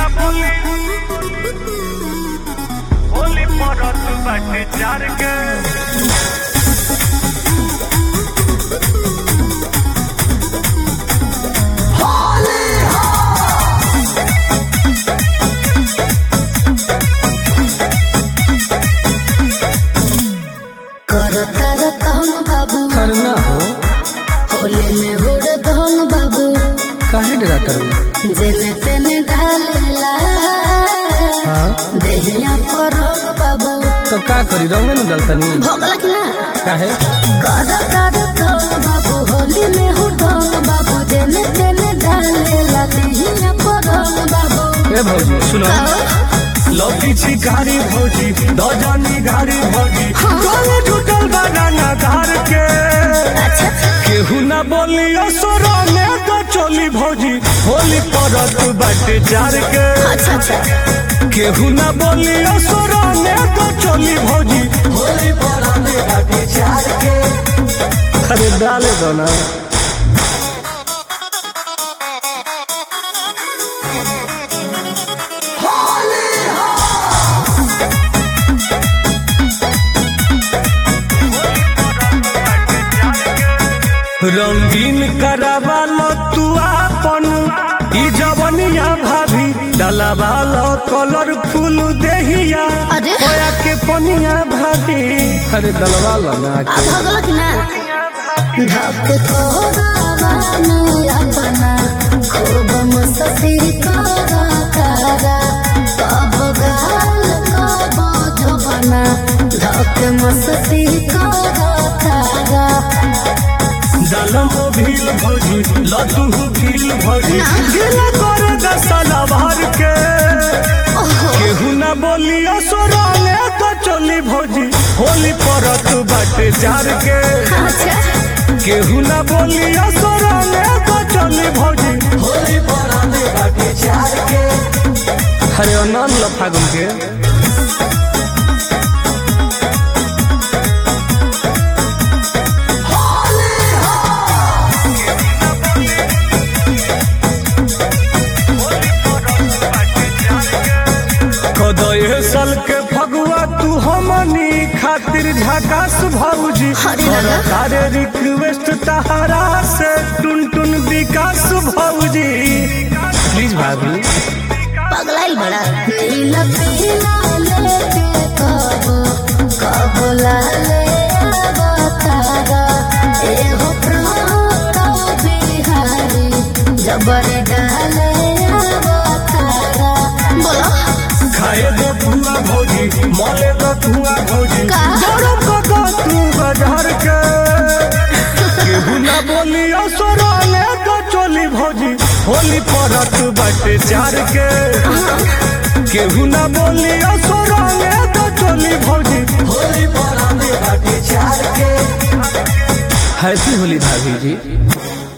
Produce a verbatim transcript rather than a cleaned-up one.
बोली होली परत बाटे चार के करना हो होली में उड़ धन बाबू काहे डरा करू जेने तेने डालेला हाँ देहिया पर बाबू तो का करी रंग में डलतनी भोगला कि ना काहे कर कर धन बाबू होली में उड़ धन बाबू जेने तेने डालेला देहिया पर बाबू ए भौजी सुनो लौकी छिकारी भौजी दजानी गाड़ी भौजी गले टूटल बनाना धार के केहू ना बोली असुरा में तो चोली भौजी होली परत बाटे चार के अच्छा अच्छा केहू ना बोली असुरा में तो चोली भौजी होली परत बाटे चार के अरे डाले दो ना रंगीन करावालो तू आपन ई जवनिया भाभी डलावालो कलरफुल देहिया अरे। होया के पनिया भाभी अरे डलवा लो ना आ के भोगला कि ना धक तोरा वानु अपना खूब मस्ती करा करा कब गाल कब जबना धक मस्ती करा करा दलम भील भौजी लड्डू भील भौजी गिला कर दसला भर के केहू ना बोली असुरा में तो चली भौजी होली परत बाटे चार के अच्छा केहू ना बोली असुरा में तो चली भौजी होली परत बाटे चार के अरे अनन लो फागुन के कदये साल के फगुआ तू हमनी खातिर झकास भौजी अरे दादा। तारे रिक्वेस्ट तहरा से टुन टुन विकास भौजी प्लीज भाभी पगलाइल बड़ा नीला पीला लेके कबो कबो लाले अवतारा एहो प्रात बिहारी जबर डाले अवतारा बोलो खाए दो धुआ भौजी मले दो धुआ भौजी का? गरम कदो तू बाजार के केहू ना बोली असुरा में तो चोली भौजी होली परत बाटे चार के केहू ना बोली असुरा में तो चोली भौजी होली परत बाटे चार के हैप्पी होली भाभी जी।